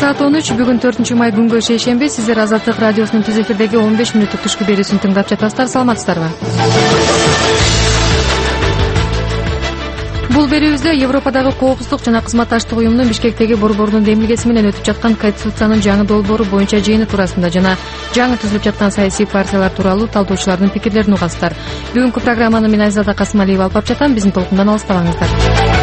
Саат 13 бүгүн 4 май күнгө шейшемби. Сиздер Азаттык радиосунун түз эфирдеги 15 мүнөттүк түшкү берүүсүн тыңдап жатасыздар. Саламатсыздарбы? Бул берүүбүздө Европадагы коопсуздук жана кызматташтык уюмунун Бишкектеги борборунун демилгеси менен өтүп жаткан Конституциянын жаңы долбоору боюнча жыйыны туурасында жана жаңы түзүлүп жаткан саясий партиялар тууралуу талдоочулардын пикирлерин угасыздар. Бүгүнкү программаны мен Айзада Касымалиева алып жатам. Биздин толкундан алыстабаңыздар.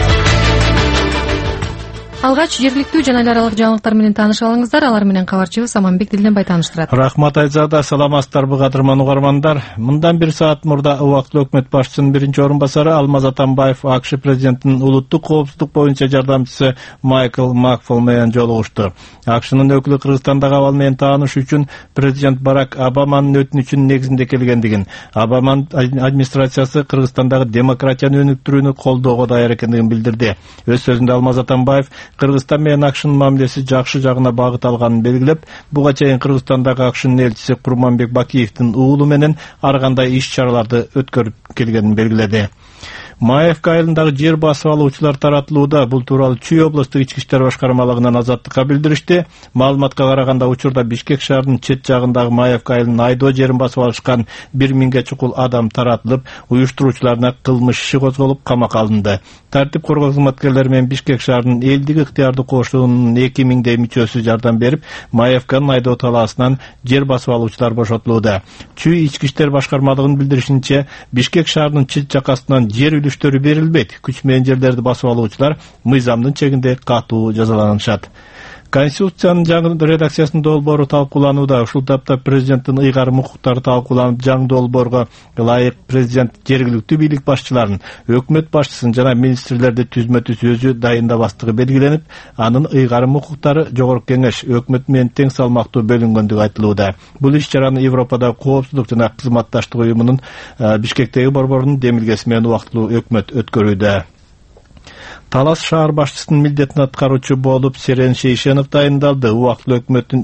Алгач жергиликтүү жана эл аралык жаңылыктар менен тааныша алыңыздар. Алар менен кабарчыбыз Аманбек Дилденбай тааныштырат. Рахмат Айзада, саламатсыздарбы кадырман угармандар. Мындан бир саат мурда убактылуу өкмөт башчысынын биринчи орун басары Алмаз Атамбаев АКШ президентинин улуттук коопсуздук боюнча жардамчысы Майкл Макфол менен жолугушту. АКШнын өкүлү Кыргызстандагы абал менен тааныш үчүн президент Барак Обаманын өтүнүчүнүн негизинде келгендигин, Обаманын администрациясы Кыргызстандагы демократияны өнүктүрүүнү колдоого даяр экендигин билдирди. Өз сөзүндө Алмаз Атамбаев Кыргызстан менен АКШнын мамилеси жакшы жагына багыт алганын белгилеп, буга чейин Кыргызстандагы АКШнын элчиси Курманбек Бакиевдин уулу менен ар кандай иш-чараларды өткөрүп келгенин белгиледи. Маевка айылындагы жер басып алуучулар таратылууда. Бул тууралуу Чүй облустук ички иштер башкармалыгынан Азаттыкка билдиришти. Маалыматка караганда учурда Бишкек шаарынын чет жагындагы Маевка айылынын айдоо жерин басып алышкан 1000 чукул адам таратылып, уюштуруучуларына кылмыш иши козголуп, камакка алынды. Тартип коргоо кызматкерлери менен Бишкек шаарынын элдик ыктыярдуу кошунунун 2000 мүчөсү жардам берип, Маевканын айдоо талаасынан жер басып алуучулар бошотулууда. Чүй ички иштер башкармалыгынын билдиришинче, Бишкек шаарынын чет жакасынан жер үлүштөрү берилбейт. Күч менен жерлерди басып алуучулар мыйзамдын чегинде катуу жазаланышат. Конституциянын жаңы редакциясынын долбоору талкууланууда. Ушул тапта президенттин ыйгарым укуктары талкууланып, жаңы долбоорго ылайык президент жергиликтүү бийлик башчыларын, өкмөт башчысын жана министрлерди түзмө-түз өзү дайындабастыгы белгиленип, анын ыйгарым укуктары Жогорку Кеңеш өкмөт менен тең салмактуу бөлүнгөндүгү айтылууда. Бул иш-чараны Европадагы коопсуздук жана кызматташтык уюмунун Бишкектеги борборунун демилгеси менен убактылуу өкмөт өткөрүүдө. Талас шаар башчысынын милдетин аткаруучу болуп Серен Шейшенов дайындалды. Убактылуу өкмөттүн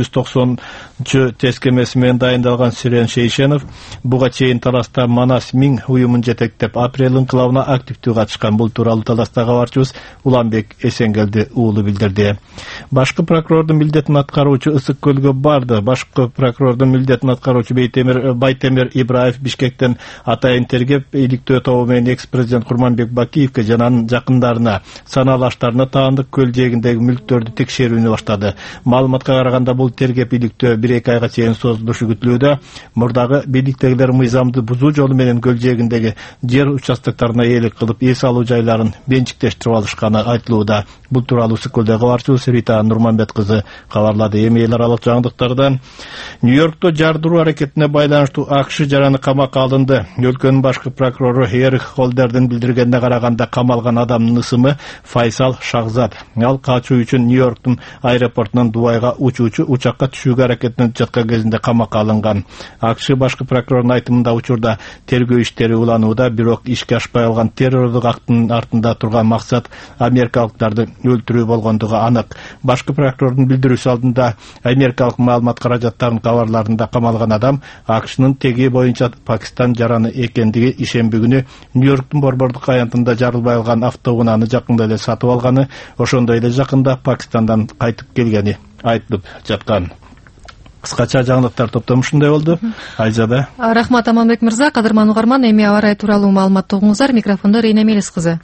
290 тескемеси менен дайындалган Серен Шейшенов буга чейин Таласта Манас Миң уюмун жетектеп, апрель инкылабына активдүү катышкан. Бул тууралуу Таластагы кабарчыбыз Уланбек Эсенгелди уулу билдирди. Башкы прокурордун милдетин аткаруучу Ысык көлгө барды. Башкы прокурордун милдетин аткаруучу Байтемир Ибраев Бишкектен атайын тергеп иликтөө тобу менен экс-президент Курманбек Бакиевке жана анын жакындарына санаалаштарына Таандык көл жээгиндеги мүлктөрдү текшерүүнү баштады. Маалыматка караганда бул тергеп иликтөө 1-2 айга чейин созулушу күтүлүүдө. Мурдагы бийликтегилер мыйзамды бузуу жолу менен көл жээгиндеги жер участокторуна ээлик кылып, эс алуу жайларын менчиктештирип алышканы айтылууда. Бул тууралуу Сыкылдагы кабарчыбыз Рита Нурманбет кызы кабарлады. Эми эл аралык жаңылыктардан Нью-Йоркто жардыруу аракетине байланыштуу АКШ жараны камакка алынды. Өлкөнүн башкы прокурору Эрих Холдердин билдиргенине караганда, камалган адамдын ысымы Файсал Шахзад. Ал качуу үчүн Нью-Йорктун аэропортунан Дубайга учуучу учакка түшүүгө аракеттенип жаткан кезинде камакка алынган. АКШ башкы прокурорунун айтымында учурда тергөө иштери уланууда, бирок ишке ашпай калган террорлук актынын артында турган максат америкалыктарды өлтүрүү болгондугу анык. Башкы прокурордун билдирүүсү алдында америкалык маалымат каражаттарынын кабарларында камалган адам АКШнын теги боюнча Пакистан жараны экендиги ишемби күнү Нью-Йорктун борбордук аянтында жарылбай калган автоунааны жакында эле сатып алганы, ошондой эле жакында Пакистандан кайтып келгени айтылып жаткан. Кыскача жаңылыктар топтому ушундай болду. Айзада. Рахмат Аманбек мырза. Кадырман угарман, эми аба ырайы тууралуу маалымат угуңуздар. Микрофондо Рейна Мелис кызы.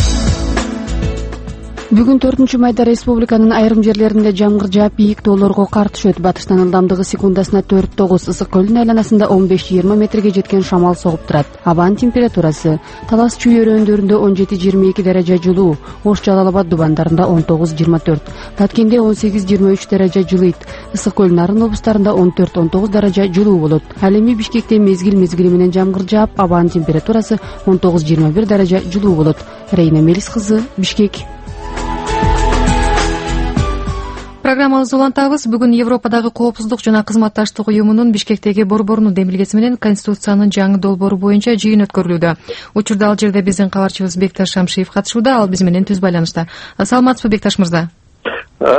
Бүгүн 4 майда республиканын айрым жерлеринде жамгыр жаап, бийик тоолорго кар түшөт. Батыштан ылдамдыгы секундасына 4-9, Ысык көлүнүн айланасында 15-20 метрге жеткен шамал согуп турат. Абанын температурасы: Талас Чүй өрөөндөрүндө 17-22 даража жылуу, Ош Жалал Абад дубандарында 19-24, Таткенде 18-23 даража жылыйт. Ысык көл нарын облустарында 14-19 даража жылуу болот. Ал эми Бишкекте мезгил менен жамгыр жаап, абанын температурасы 19-21 даража жылуу болот. Рейна Мелис кызы, Бишкек. Программабызды улантабыз. Бүгүн Европадагы коопсуздук жана кызматташтык уюмунун Бишкектеги борборунун демилгеси менен Конституциянын жаңы долбоору боюнча жыйын өткөрүлүүдө. Учурда ал жерде биздин кабарчыбыз Бекташ Шамшиев катышууда. Ал биз менен түз байланышта. Саламатсызбы, Бекташ мырза?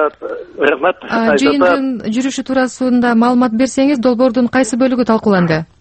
Рахмат. Жыйындын жүрүшү туурасында маалымат берсеңиз, долбоордун кайсы бөлүгү талкууланды?